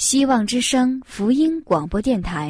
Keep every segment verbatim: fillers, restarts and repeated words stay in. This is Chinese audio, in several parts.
希望之声福音广播电台。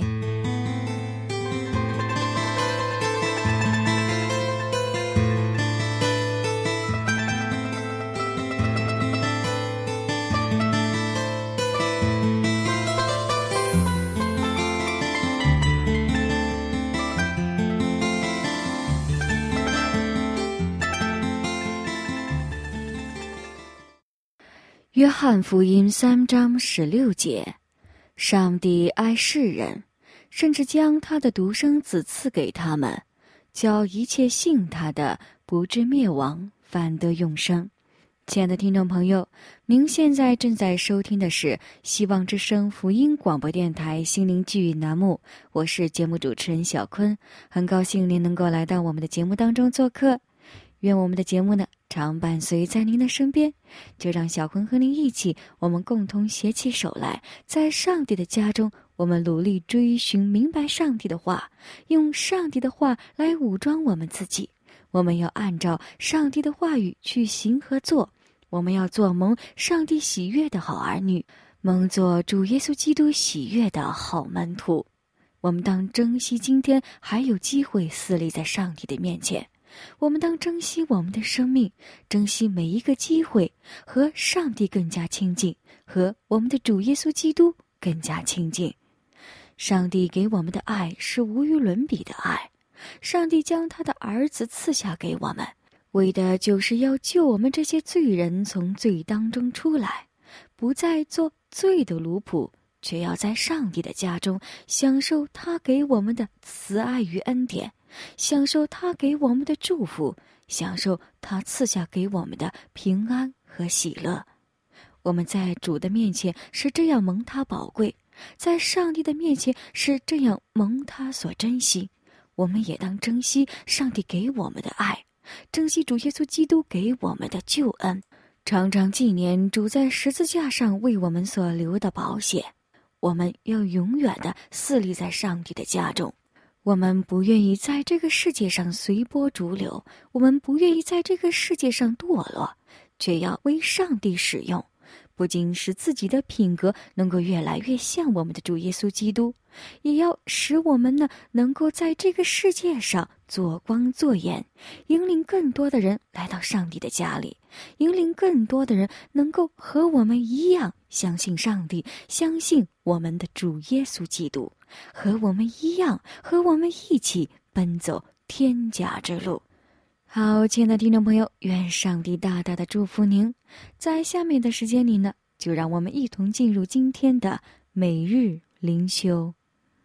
约翰福音三章十六节，上帝爱世人，甚至将他的独生子赐给他们，叫一切信他的不至灭亡，反得永生。亲爱的听众朋友，您现在正在收听的是希望之声福音广播电台心灵寄语栏目，我是节目主持人小坤，很高兴您能够来到我们的节目当中做客。愿我们的节目呢常伴随在您的身边，就让小坤和您一起，我们共同携起手来，在上帝的家中，我们努力追寻明白上帝的话，用上帝的话来武装我们自己。我们要按照上帝的话语去行和做，我们要做蒙上帝喜悦的好儿女，蒙做主耶稣基督喜悦的好门徒。我们当珍惜今天还有机会侍立在上帝的面前，我们当珍惜我们的生命，珍惜每一个机会，和上帝更加亲近，和我们的主耶稣基督更加亲近。上帝给我们的爱是无与伦比的爱，上帝将他的儿子赐下给我们，为的就是要救我们这些罪人从罪当中出来，不再做罪的奴仆，却要在上帝的家中享受他给我们的慈爱与恩典，享受他给我们的祝福，享受他赐下给我们的平安和喜乐。我们在主的面前是这样蒙他宝贵，在上帝的面前是这样蒙他所珍惜。我们也当珍惜上帝给我们的爱，珍惜主耶稣基督给我们的救恩，常常纪念主在十字架上为我们所流的宝血。我们要永远地侍立在上帝的家中，我们不愿意在这个世界上随波逐流，我们不愿意在这个世界上堕落，却要为上帝使用，不仅使自己的品格能够越来越像我们的主耶稣基督，也要使我们呢能够在这个世界上做光做盐，引领更多的人来到上帝的家里，引领更多的人能够和我们一样相信上帝，相信我们的主耶稣基督，和我们一样，和我们一起奔走天家之路。好，亲爱的听众朋友，愿上帝大大的祝福您。在下面的时间里呢，就让我们一同进入今天的每日灵修。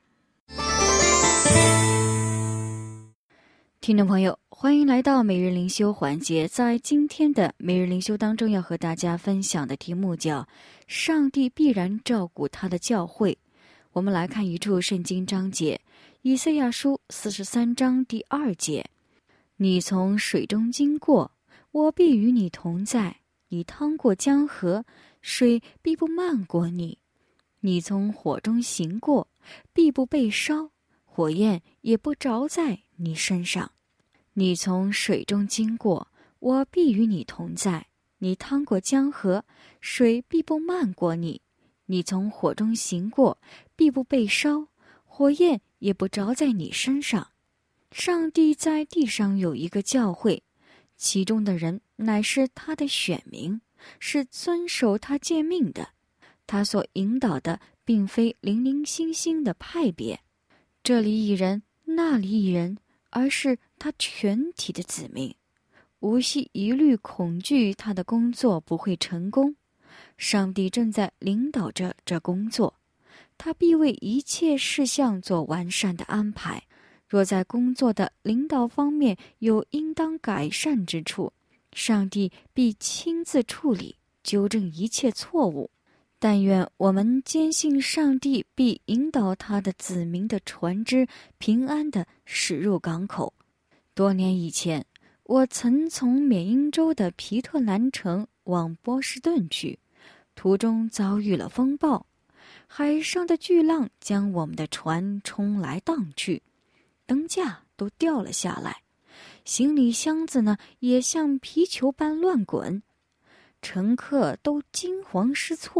听众朋友，欢迎来到每日灵修环节。在今天的每日灵修当中，要和大家分享的题目叫上帝必然照顾他的教会。我们来看一处圣经章节，以赛亚书四十三章第二节，你从水中经过，我必与你同在，你趟过江河，水必不漫过你。你从火中行过，必不被烧，火焰也不着在你身上。你从水中经过，我必与你同在，你趟过江河，水必不漫过你。你从火中行过，必不被烧，火焰也不着在你身上。上帝在地上有一个教会，其中的人乃是他的选民，是遵守他诫命的。他所引导的并非零零星星的派别，这里一人那里一人，而是他全体的子民。无需疑虑恐惧他的工作不会成功，上帝正在领导着这工作，他必为一切事项做完善的安排。若在工作的领导方面有应当改善之处，上帝必亲自处理，纠正一切错误。但愿我们坚信上帝必引导他的子民的船只平安地驶入港口。多年以前，我曾从缅因州的皮特兰城往波士顿去，途中遭遇了风暴，海上的巨浪将我们的船冲来荡去，灯架都掉了下来，行李箱子呢也像皮球般乱滚，乘客都惊慌失措，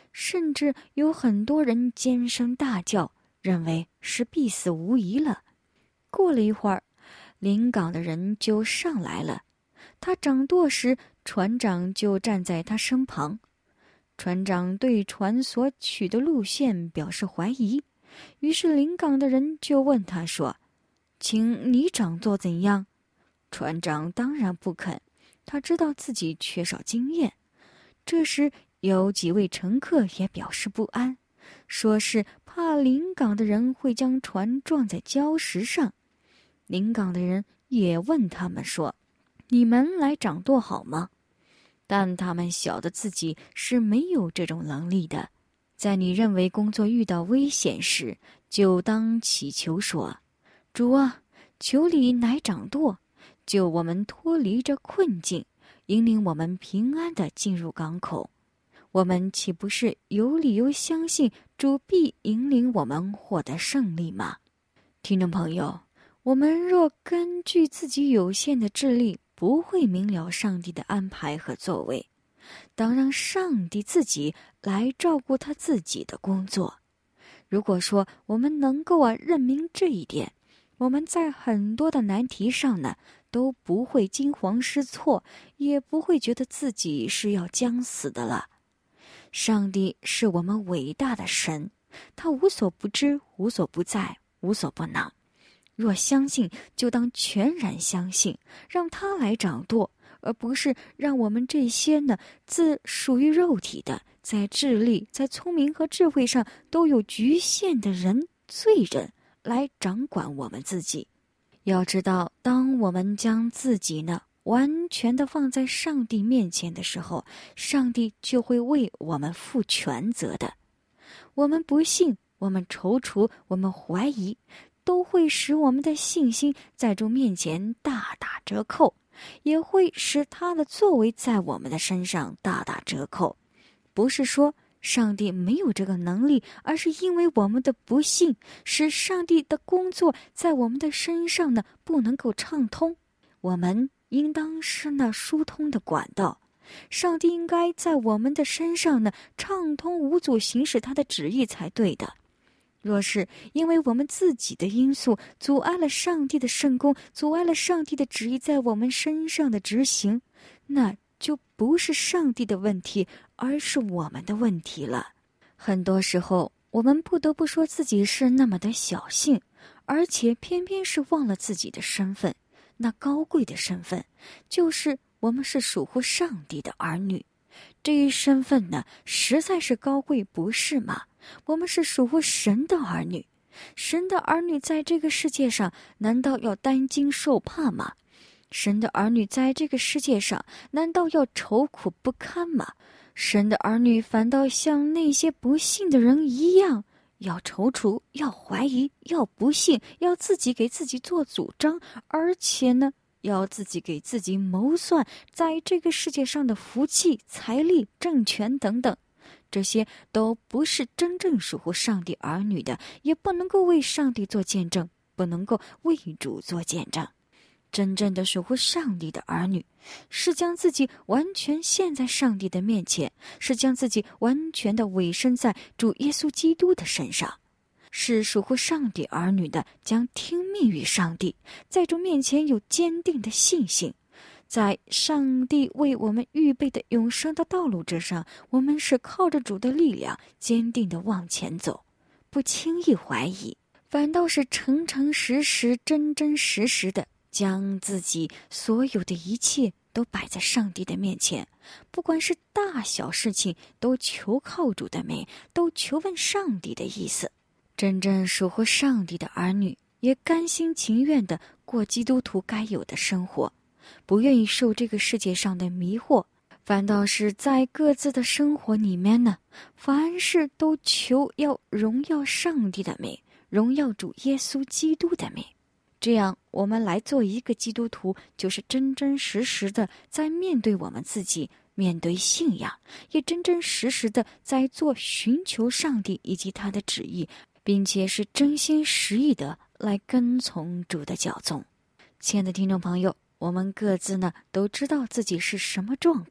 甚至有很多人尖声大叫，认为是必死无疑了。过了一会儿，临港的人就上来了，他掌舵时，船长就站在他身旁。船长对船所取的路线表示怀疑，于是临港的人就问他说：“请你掌舵怎样？”船长当然不肯，他知道自己缺少经验。这时有几位乘客也表示不安，说是怕临港的人会将船撞在礁石上。临港的人也问他们说：“你们来掌舵好吗？”但他们晓得自己是没有这种能力的。在你认为工作遇到危险时，就当祈求说：“主啊，求你来掌舵，救我们脱离这困境，引领我们平安地进入港口。”我们岂不是有理由相信主必引领我们获得胜利吗？听众朋友，我们若根据自己有限的智力，不会明了上帝的安排和作为，当让上帝自己来照顾他自己的工作。如果说我们能够啊认明这一点，我们在很多的难题上呢，都不会惊慌失措，也不会觉得自己是要将死的了。上帝是我们伟大的神，他无所不知，无所不在，无所不能。若相信，就当全然相信，让他来掌舵，而不是让我们这些呢自属于肉体的，在智力、在聪明和智慧上都有局限的人、罪人来掌管我们自己。要知道，当我们将自己呢完全的放在上帝面前的时候，上帝就会为我们负全责的。我们不信，我们踌躇，我们怀疑，都会使我们的信心在主面前大打折扣，也会使他的作为在我们的身上大打折扣。不是说上帝没有这个能力，而是因为我们的不信，使上帝的工作在我们的身上呢不能够畅通。我们应当是那疏通的管道，上帝应该在我们的身上呢畅通无阻行使他的旨意才对的。若是因为我们自己的因素阻碍了上帝的圣工，阻碍了上帝的旨意在我们身上的执行，那就不是上帝的问题，而是我们的问题了。很多时候我们不得不说自己是那么的小幸，而且偏偏是忘了自己的身份，那高贵的身份就是我们是属乎上帝的儿女。这一身份呢实在是高贵，不是吗？我们是属乎神的儿女，神的儿女在这个世界上难道要担惊受怕吗？神的儿女在这个世界上难道要愁苦不堪吗？神的儿女反倒像那些不信的人一样，要踌躇，要怀疑，要不信，要自己给自己做主张，而且呢要自己给自己谋算在这个世界上的福气、财力、政权等等。这些都不是真正属乎上帝儿女的，也不能够为上帝做见证，不能够为主做见证。真正的属乎上帝的儿女，是将自己完全献在上帝的面前，是将自己完全的委身在主耶稣基督的身上。是属乎上帝儿女的，将听命于上帝，在主面前有坚定的信心。在上帝为我们预备的永生的道路之上，我们是靠着主的力量坚定地往前走，不轻易怀疑，反倒是诚诚实实、真真实实的将自己所有的一切都摆在上帝的面前，不管是大小事情，都求靠主的名，都求问上帝的意思。真正属乎上帝的儿女，也甘心情愿地过基督徒该有的生活，不愿意受这个世界上的迷惑，反倒是在各自的生活里面呢，凡事都求要荣耀上帝的名，荣耀主耶稣基督的名。这样我们来做一个基督徒，就是真真实实的在面对我们自己，面对信仰，也真真实实的在做寻求上帝以及他的旨意，并且是真心实意的来跟从主的脚踪。亲爱的听众朋友，我们各自呢都知道自己是什么状况，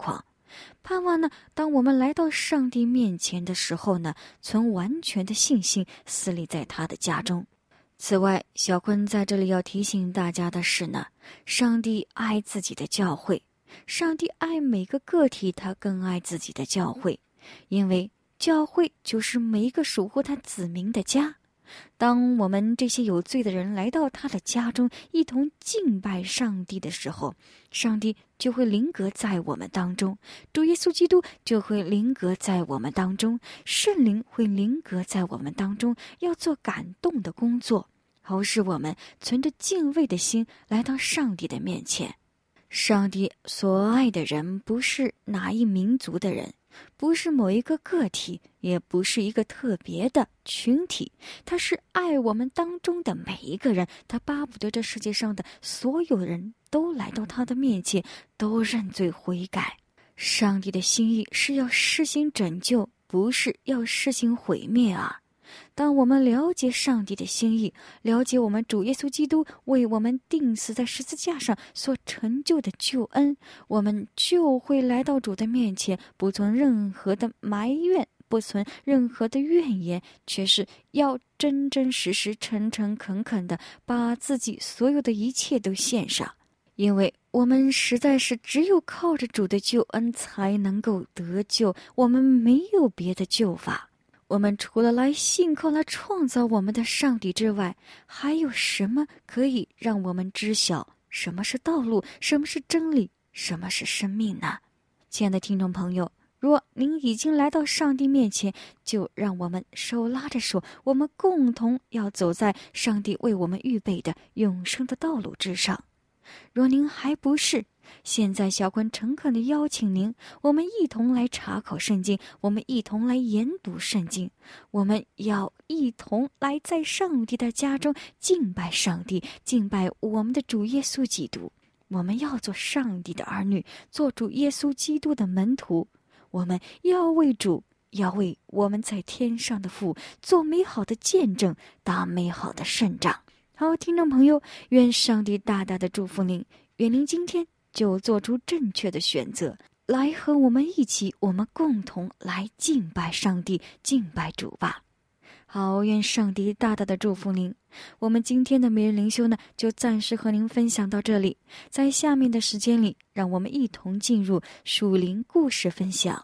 盼望呢，当我们来到上帝面前的时候呢，存完全的信心私立在他的家中。此外，小坤在这里要提醒大家的是呢，上帝爱自己的教会，上帝爱每个个体，他更爱自己的教会，因为教会就是每一个守护他子民的家。当我们这些有罪的人来到他的家中，一同敬拜上帝的时候，上帝就会临格在我们当中，主耶稣基督就会临格在我们当中，圣灵会临格在我们当中，要做感动的工作，好使我们存着敬畏的心来到上帝的面前。上帝所爱的人不是哪一民族的人，不是某一个个体，也不是一个特别的群体，他是爱我们当中的每一个人，他巴不得这世界上的所有人都来到他的面前，都认罪悔改。上帝的心意是要施行拯救，不是要施行毁灭啊！当我们了解上帝的心意，了解我们主耶稣基督为我们钉死在十字架上所成就的救恩，我们就会来到主的面前，不存任何的埋怨，不存任何的怨言，却是要真真实实诚诚恳恳的把自己所有的一切都献上。因为我们实在是只有靠着主的救恩才能够得救，我们没有别的救法。我们除了来信靠来创造我们的上帝之外，还有什么可以让我们知晓什么是道路，什么是真理，什么是生命呢？亲爱的听众朋友，若您已经来到上帝面前，就让我们手拉着手，我们共同要走在上帝为我们预备的永生的道路之上。若您还不是，现在小坤诚恳地邀请您，我们一同来查考圣经，我们一同来研读圣经，我们要一同来在上帝的家中敬拜上帝，敬拜我们的主耶稣基督。我们要做上帝的儿女，做主耶稣基督的门徒，我们要为主，要为我们在天上的父做美好的见证，打美好的胜仗。好，听众朋友，愿上帝大大的祝福您，愿您今天就做出正确的选择，来和我们一起，我们共同来敬拜上帝，敬拜主吧。好，愿上帝大大的祝福您。我们今天的每日灵修呢，就暂时和您分享到这里，在下面的时间里，让我们一同进入属灵故事分享。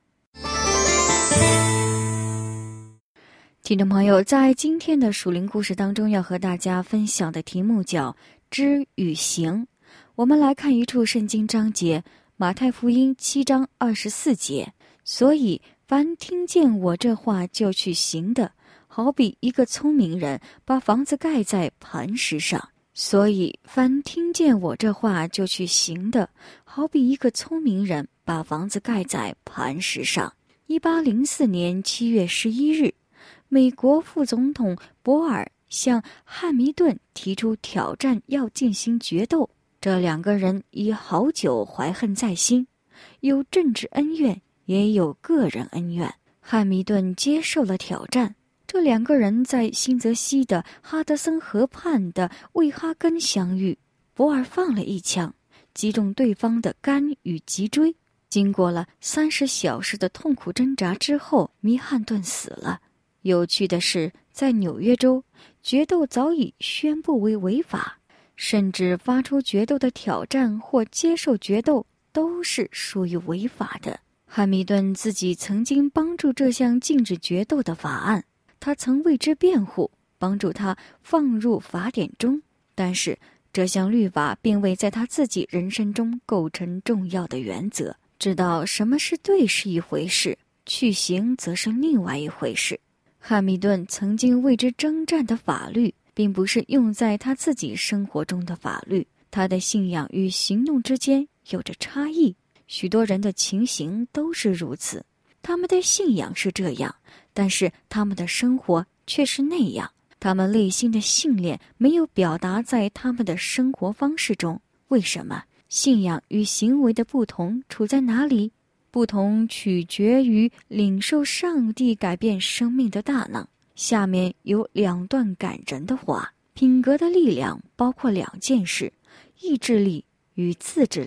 听众朋友，在今天的属灵故事当中，要和大家分享的题目叫知与行。我们来看一处圣经章节，马太福音七章二十四节。所以凡听见我这话就去行的，好比一个聪明人把房子盖在磐石上。所以凡听见我这话就去行的，好比一个聪明人把房子盖在磐石上。一八零四年七月十一日，美国副总统博尔向汉密顿提出挑战，要进行决斗。这两个人已好久怀恨在心，有政治恩怨，也有个人恩怨。汉密顿接受了挑战。这两个人在新泽西的哈德森河畔的魏哈根相遇，博尔放了一枪，击中对方的肝与脊椎。经过了三十小时的痛苦挣扎之后，米汉顿死了。有趣的是，在纽约州，决斗早已宣布为违法，甚至发出决斗的挑战或接受决斗都是属于违法的。汉密顿自己曾经帮助这项禁止决斗的法案，他曾为之辩护，帮助他放入法典中，但是这项律法并未在他自己人生中构成重要的原则。知道什么是对是一回事，去行则是另外一回事。汉密顿曾经为之征战的法律，并不是用在他自己生活中的法律，他的信仰与行动之间有着差异。许多人的情形都是如此，他们的信仰是这样，但是他们的生活却是那样。他们内心的信念没有表达在他们的生活方式中。为什么？信仰与行为的不同处在哪里？不同取决于领受上帝改变生命的大能。下面有两段感人的话。品格的力量包括两件事，意志力与自制力。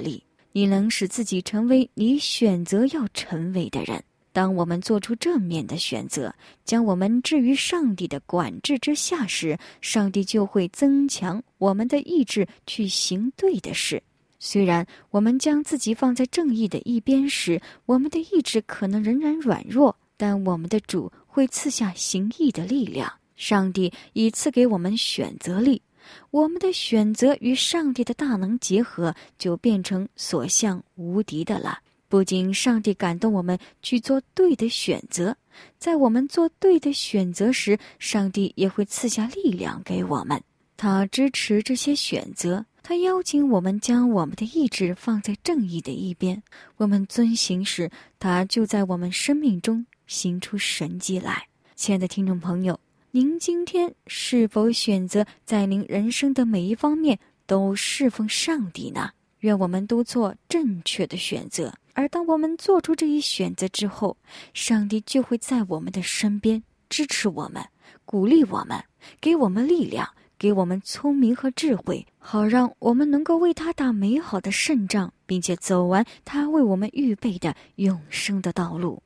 你能使自己成为你选择要成为的人。当我们做出正面的选择，将我们置于上帝的管制之下时，上帝就会增强我们的意志去行对的事。虽然我们将自己放在正义的一边时，我们的意志可能仍然软弱，但我们的主会赐下行义的力量。上帝已赐给我们选择力，我们的选择与上帝的大能结合，就变成所向无敌的了。不仅上帝感动我们去做对的选择，在我们做对的选择时，上帝也会赐下力量给我们。他支持这些选择，他邀请我们将我们的意志放在正义的一边。我们遵行时，他就在我们生命中行出神迹来。亲爱的听众朋友，您今天是否选择在您人生的每一方面都侍奉上帝呢？愿我们都做正确的选择，而当我们做出这一选择之后，上帝就会在我们的身边支持我们，鼓励我们，给我们力量，给我们聪明和智慧，好让我们能够为他打美好的胜仗，并且走完他为我们预备的永生的道路。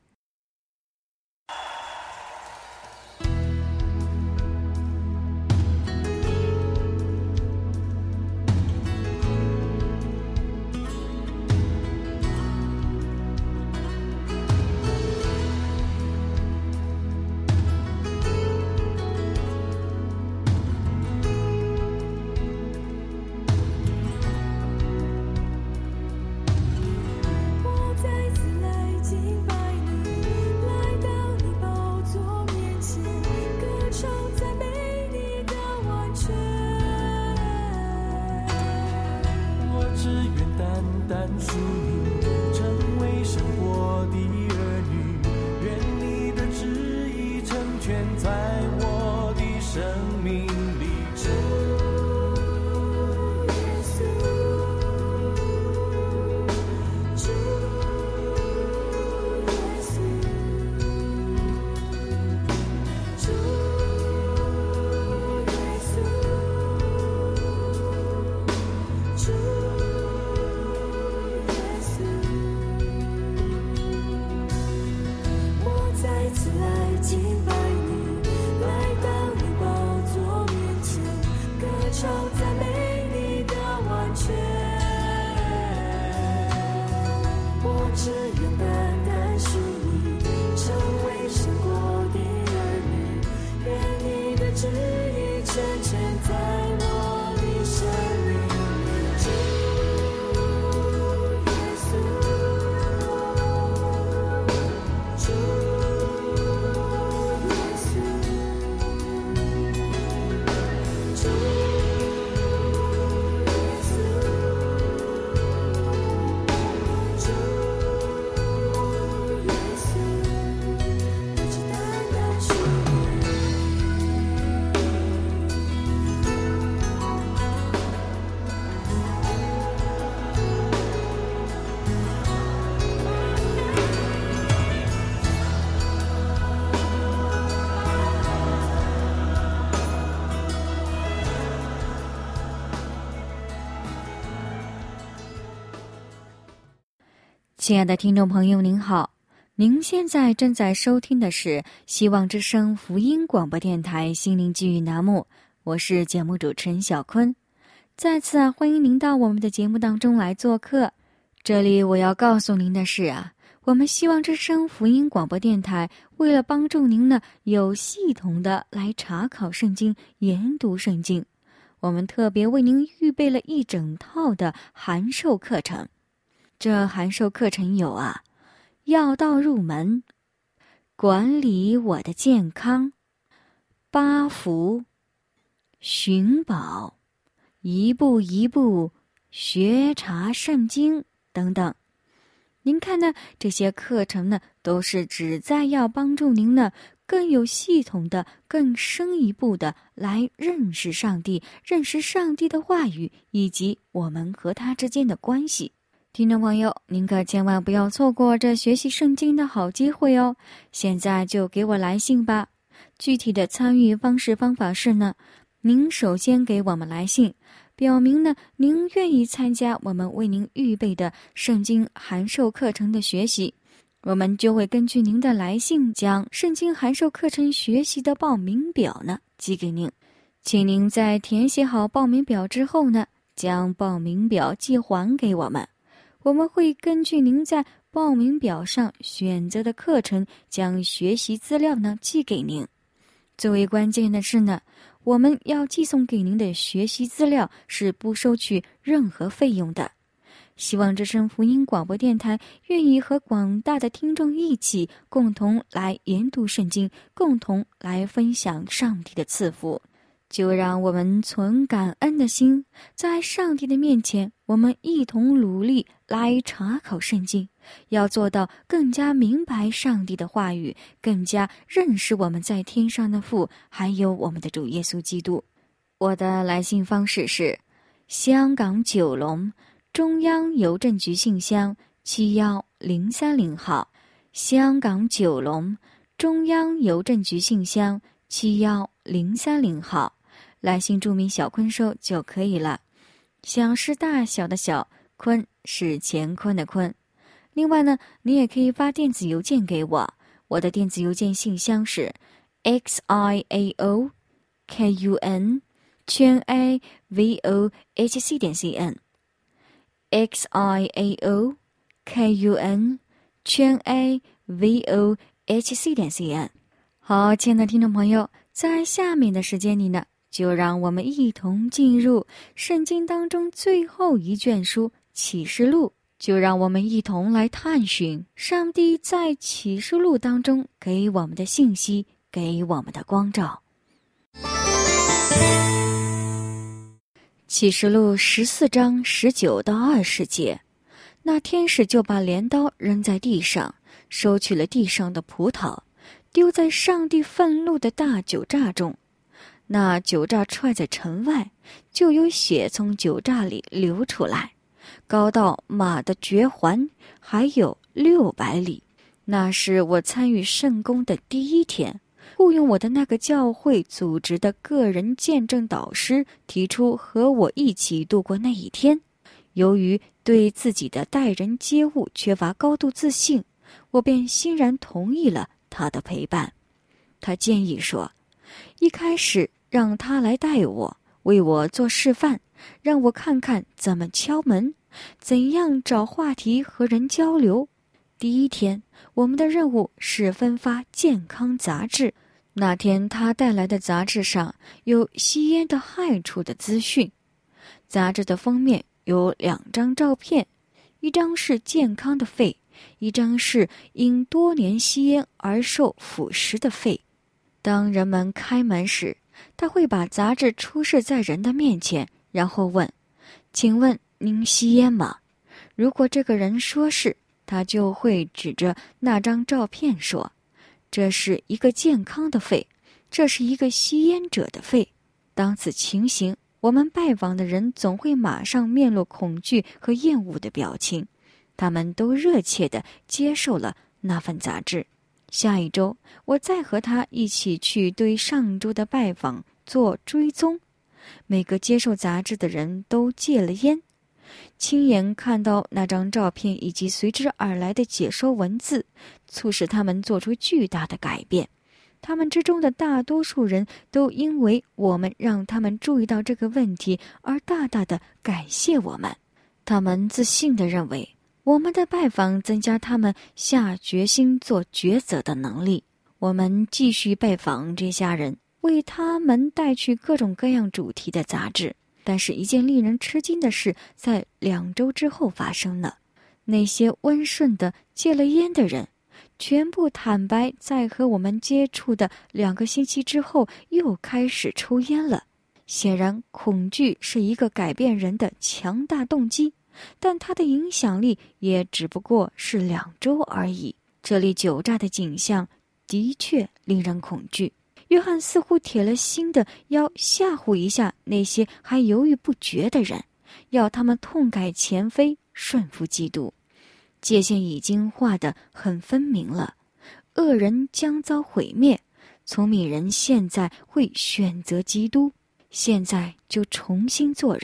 亲爱的听众朋友您好，您现在正在收听的是希望之声福音广播电台心灵寄语栏目，我是节目主持人小坤。再次啊，欢迎您到我们的节目当中来做客。这里我要告诉您的是啊，我们希望之声福音广播电台为了帮助您呢有系统的来查考圣经、研读圣经，我们特别为您预备了一整套的函授课程。这函授课程有啊，要道入门、管理我的健康、八福、寻宝、一步一步学查圣经等等。您看呢，这些课程呢，都是旨在要帮助您呢，更有系统的、更深一步的来认识上帝，认识上帝的话语，以及我们和他之间的关系。听众朋友，您可千万不要错过这学习圣经的好机会哦！现在就给我来信吧。具体的参与方式方法是呢，您首先给我们来信， 表明呢您愿意参加我们为您预备的圣经函授课程的学习。我们就会根据您的来信，将圣经函授课程学习的报名表呢寄给您。请您在填写好报名表之后呢，将报名表寄还给我们。我们会根据您在报名表上选择的课程，将学习资料呢寄给您。最为关键的是呢，我们要寄送给您的学习资料是不收取任何费用的。希望之声福音广播电台愿意和广大的听众一起，共同来研读圣经，共同来分享上帝的赐福。就让我们存感恩的心，在上帝的面前，我们一同努力来查考圣经，要做到更加明白上帝的话语，更加认识我们在天上的父，还有我们的主耶稣基督。我的来信方式是香港九龙中央邮政局信箱七一零三零号，香港九龙中央邮政局信箱七一零三零号。来信注明小坤收就可以了。小是大小的小，坤是乾坤的坤。另外呢，你也可以发电子邮件给我，我的电子邮件信箱是 x i a o k u n 圈 a v o h c 点 c n x i a o k u n 圈 a v o h c 点 c n。 好，亲爱的听众朋友，在下面的时间里呢，就让我们一同进入圣经当中最后一卷书启示录，就让我们一同来探寻上帝在启示录当中给我们的信息，给我们的光照。启示录十四章十九到二十节，那天使就把镰刀扔在地上，收取了地上的葡萄，丢在上帝愤怒的大酒榨中。那酒榨踹在城外，就有血从酒榨里流出来，高到马的绝环，还有六百里。那是我参与圣工的第一天，雇佣我的那个教会组织的个人见证导师提出和我一起度过那一天。由于对自己的待人接物缺乏高度自信，我便欣然同意了他的陪伴。他建议说，一开始让他来带我，为我做示范，让我看看怎么敲门，怎样找话题和人交流。第一天，我们的任务是分发健康杂志。那天他带来的杂志上有吸烟的害处的资讯。杂志的封面有两张照片，一张是健康的肺，一张是因多年吸烟而受腐蚀的肺。当人们开门时，他会把杂志出示在人的面前，然后问，请问您吸烟吗？如果这个人说是，他就会指着那张照片说，这是一个健康的肺，这是一个吸烟者的肺。当此情形，我们拜访的人总会马上面露恐惧和厌恶的表情，他们都热切地接受了那份杂志。下一周，我再和他一起去对上周的拜访做追踪。每个接受杂志的人都戒了烟。亲眼看到那张照片以及随之而来的解说文字，促使他们做出巨大的改变。他们之中的大多数人都因为我们让他们注意到这个问题而大大的感谢我们。他们自信地认为，我们的拜访增加他们下决心做抉择的能力。我们继续拜访这家人，为他们带去各种各样主题的杂志。但是一件令人吃惊的事在两周之后发生了。那些温顺的戒了烟的人，全部坦白在和我们接触的两个星期之后又开始抽烟了。显然，恐惧是一个改变人的强大动机，但它的影响力也只不过是两周而已。这里酒榨的景象的确令人恐惧。约翰似乎铁了心的要吓唬一下那些还犹豫不决的人，要他们痛改前非，顺服基督。界限已经画得很分明了，恶人将遭毁灭，聪明人现在会选择基督，现在就重新做人，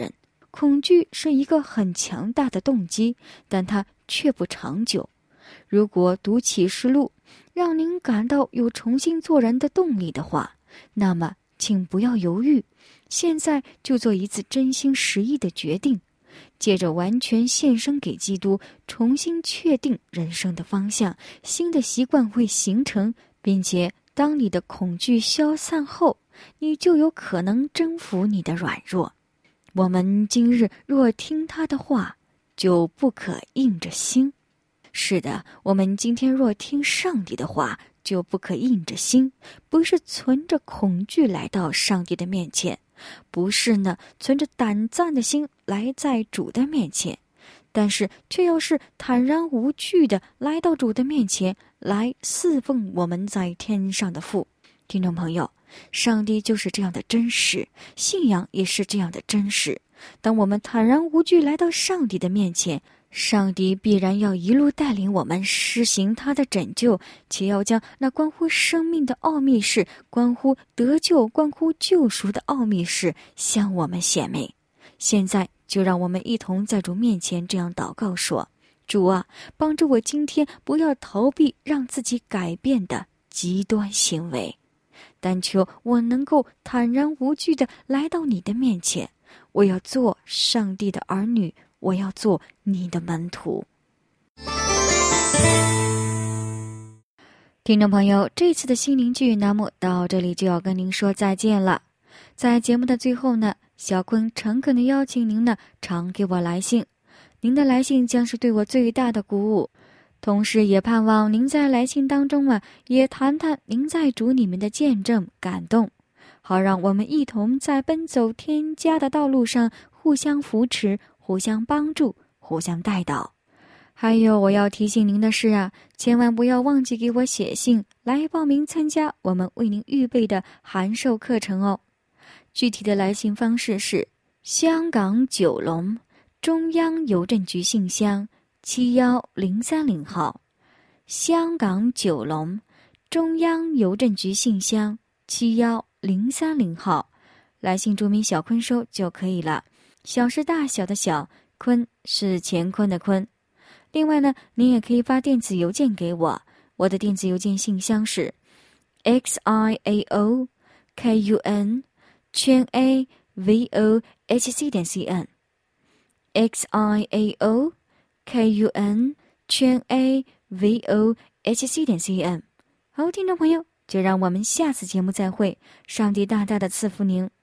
恐惧是一个很强大的动机，但它却不长久。如果读启示录让您感到有重新做人的动力的话，那么请不要犹豫，现在就做一次真心实意的决定，借着完全献身给基督，重新确定人生的方向，新的习惯会形成，并且当你的恐惧消散后，你就有可能征服你的软弱。我们今日若听他的话，就不可硬着心。是的，我们今天若听上帝的话，就不可硬着心，不是存着恐惧来到上帝的面前，不是呢存着胆战的心来在主的面前，但是却要是坦然无惧的来到主的面前，来侍奉我们在天上的父。听众朋友，上帝就是这样的真实，信仰也是这样的真实。当我们坦然无惧来到上帝的面前，上帝必然要一路带领我们施行他的拯救，且要将那关乎生命的奥秘事，关乎得救，关乎救赎的奥秘事向我们显明。现在就让我们一同在主面前这样祷告说：主啊，帮助我今天不要逃避让自己改变的极端行为，但求我能够坦然无惧地来到你的面前。我要做上帝的儿女，我要做你的门徒。听众朋友，这次的心灵剧栏目到这里就要跟您说再见了。在节目的最后呢，小坤诚恳地邀请您呢常给我来信，您的来信将是对我最大的鼓舞，同时也盼望您在来信当中啊，也谈谈您在主里面的见证感动，好让我们一同在奔走天家的道路上互相扶持，互相帮助，互相带导。还有我要提醒您的是啊，千万不要忘记给我写信来报名参加我们为您预备的函授课程哦。具体的来信方式是香港九龙中央邮政局信箱七一零三零号，香港九龙中央邮政局信箱七一零三零号，来信注明小坤收就可以了。小是大小的小，坤是乾坤的坤。另外呢，您也可以发电子邮件给我，我的电子邮件信箱是 x i a o k u n 圈 a v o h c 点 c n x i a o k u n 圈 a v o h c 点 c n。好，听众朋友，就让我们下次节目再会，上帝大大的赐福您。